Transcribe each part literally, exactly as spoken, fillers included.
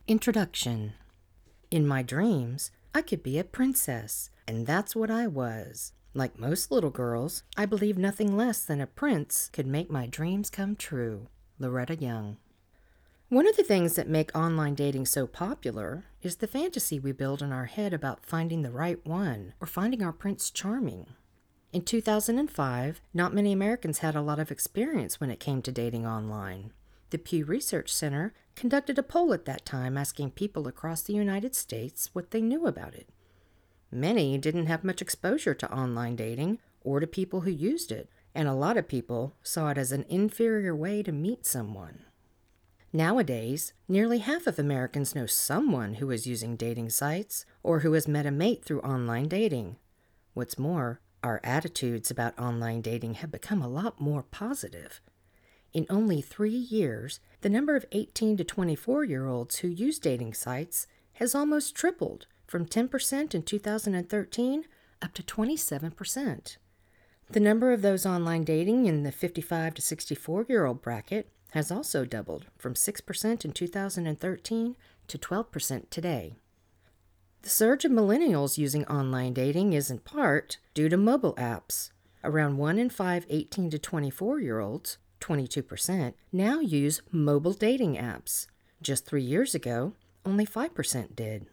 Introduction. In my dreams, I could be a princess, and that's what I was. Like most little girls, I believed nothing less than a prince could make my dreams come true. Loretta Young. One of the things that make online dating so popular is the fantasy we build in our head about finding the right one or finding our Prince Charming. In two thousand five, not many Americans had a lot of experience when it came to dating online. The Pew Research Center conducted a poll at that time asking people across the United States what they knew about it. Many didn't have much exposure to online dating or to people who used it, and a lot of people saw it as an inferior way to meet someone. Nowadays, nearly half of Americans know someone who is using dating sites or who has met a mate through online dating. What's more, our attitudes about online dating have become a lot more positive. In only three years, the number of eighteen to twenty-four-year-olds who use dating sites has almost tripled, from ten percent in two thousand thirteen up to twenty-seven percent. The number of those online dating in the fifty-five to sixty-four-year-old bracket has also doubled, from six percent in two thousand thirteen to twelve percent today. The surge of millennials using online dating is in part due to mobile apps. Around one in five eighteen to twenty-four-year-olds, twenty-two percent, now use mobile dating apps. Just three years ago, only five percent did.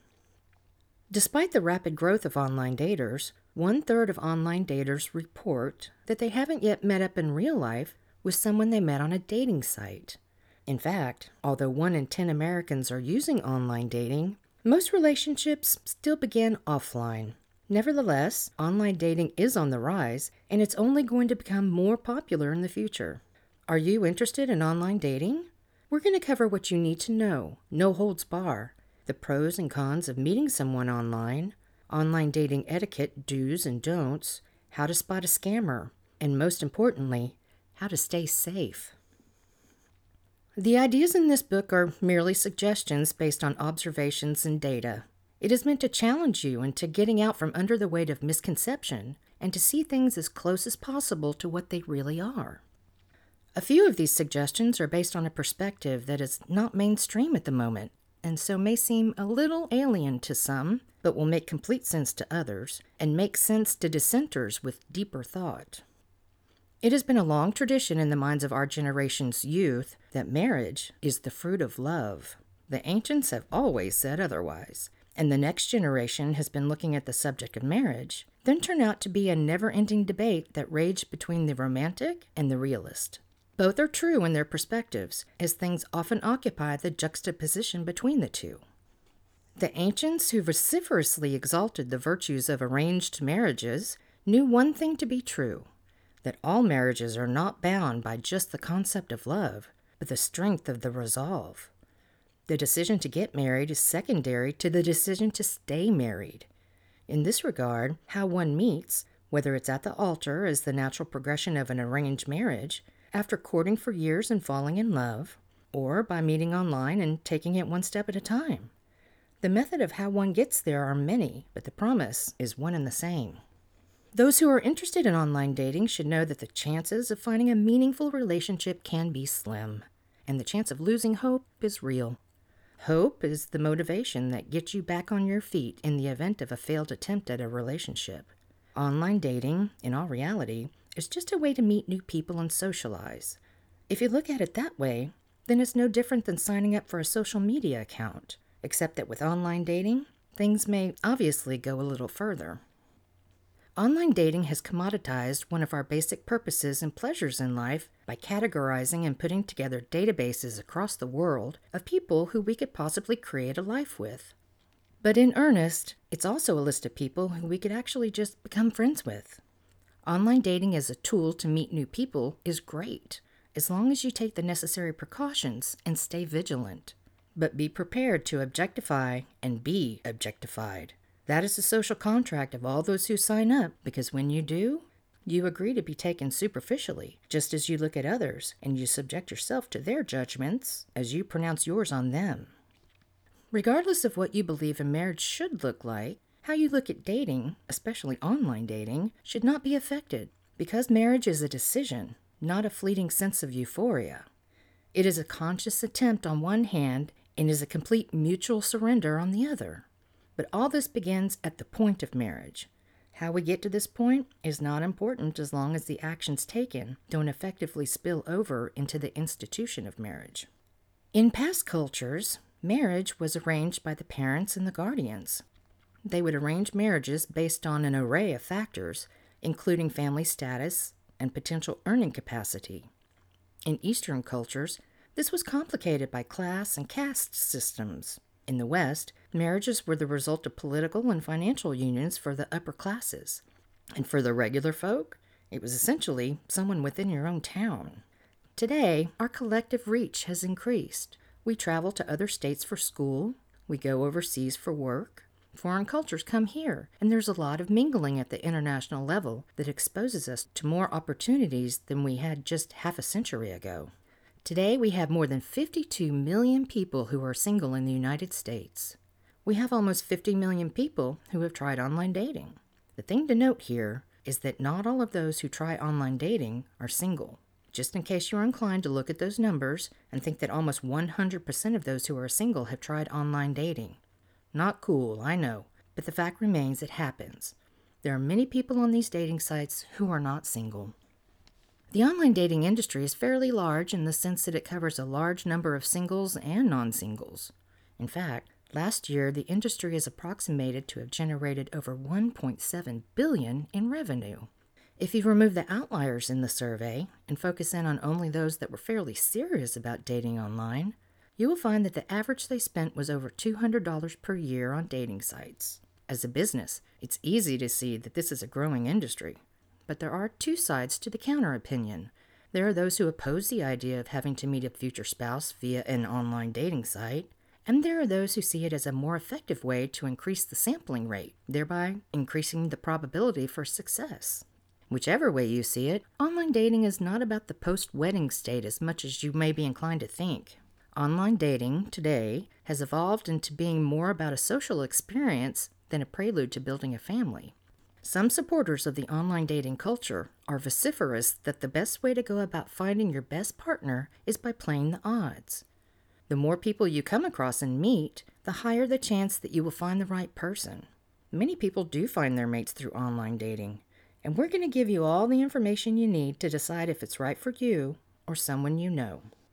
Despite the rapid growth of online daters, one-third of online daters report that they haven't yet met up in real life with someone they met on a dating site. In fact, although one in ten Americans are using online dating, most relationships still begin offline. Nevertheless, online dating is on the rise, and it's only going to become more popular in the future. Are you interested in online dating? We're going to cover what you need to know, no holds bar, the pros and cons of meeting someone online, online dating etiquette do's and don'ts, how to spot a scammer, and most importantly, how to stay safe. The ideas in this book are merely suggestions based on observations and data. It is meant to challenge you into getting out from under the weight of misconception and to see things as close as possible to what they really are. A few of these suggestions are based on a perspective that is not mainstream at the moment, and so may seem a little alien to some, but will make complete sense to others, and make sense to dissenters with deeper thought. It has been a long tradition in the minds of our generation's youth that marriage is the fruit of love. The ancients have always said otherwise, and the next generation has been looking at the subject of marriage, then turned out to be a never-ending debate that raged between the romantic and the realist. Both are true in their perspectives, as things often occupy the juxtaposition between the two. The ancients who vociferously exalted the virtues of arranged marriages knew one thing to be true, that all marriages are not bound by just the concept of love, but the strength of the resolve. The decision to get married is secondary to the decision to stay married. In this regard, how one meets, whether it's at the altar as the natural progression of an arranged marriage, after courting for years and falling in love, or by meeting online and taking it one step at a time. The method of how one gets there are many, but the promise is one and the same. Those who are interested in online dating should know that the chances of finding a meaningful relationship can be slim, and the chance of losing hope is real. Hope is the motivation that gets you back on your feet in the event of a failed attempt at a relationship. Online dating, in all reality, is just a way to meet new people and socialize. If you look at it that way, then it's no different than signing up for a social media account, except that with online dating, things may obviously go a little further. Online dating has commoditized one of our basic purposes and pleasures in life by categorizing and putting together databases across the world of people who we could possibly create a life with. But in earnest, it's also a list of people who we could actually just become friends with. Online dating as a tool to meet new people is great, as long as you take the necessary precautions and stay vigilant. But be prepared to objectify and be objectified. That is the social contract of all those who sign up, because when you do, you agree to be taken superficially, just as you look at others and you subject yourself to their judgments as you pronounce yours on them. Regardless of what you believe a marriage should look like, how you look at dating, especially online dating, should not be affected, because marriage is a decision, not a fleeting sense of euphoria. It is a conscious attempt on one hand and is a complete mutual surrender on the other. But all this begins at the point of marriage. How we get to this point is not important as long as the actions taken don't effectively spill over into the institution of marriage. In past cultures, marriage was arranged by the parents and the guardians. They would arrange marriages based on an array of factors, including family status and potential earning capacity. In Eastern cultures, this was complicated by class and caste systems. In the West, marriages were the result of political and financial unions for the upper classes. And for the regular folk, it was essentially someone within your own town. Today, our collective reach has increased. We travel to other states for school. We go overseas for work. Foreign cultures come here, and there's a lot of mingling at the international level that exposes us to more opportunities than we had just half a century ago. Today, we have more than fifty-two million people who are single in the United States. We have almost fifty million people who have tried online dating. The thing to note here is that not all of those who try online dating are single. Just in case you're inclined to look at those numbers and think that almost one hundred percent of those who are single have tried online dating. Not cool, I know, but the fact remains it happens. There are many people on these dating sites who are not single. The online dating industry is fairly large in the sense that it covers a large number of singles and non-singles. In fact, last year the industry is approximated to have generated over one point seven billion dollars in revenue. If you remove the outliers in the survey and focus in on only those that were fairly serious about dating online, you will find that the average they spent was over two hundred dollars per year on dating sites. As a business, it's easy to see that this is a growing industry. But there are two sides to the counter-opinion. There are those who oppose the idea of having to meet a future spouse via an online dating site, and there are those who see it as a more effective way to increase the sampling rate, thereby increasing the probability for success. Whichever way you see it, online dating is not about the post-wedding state as much as you may be inclined to think. Online dating, today, has evolved into being more about a social experience than a prelude to building a family. Some supporters of the online dating culture are vociferous that the best way to go about finding your best partner is by playing the odds. The more people you come across and meet, the higher the chance that you will find the right person. Many people do find their mates through online dating, and we're going to give you all the information you need to decide if it's right for you or someone you know.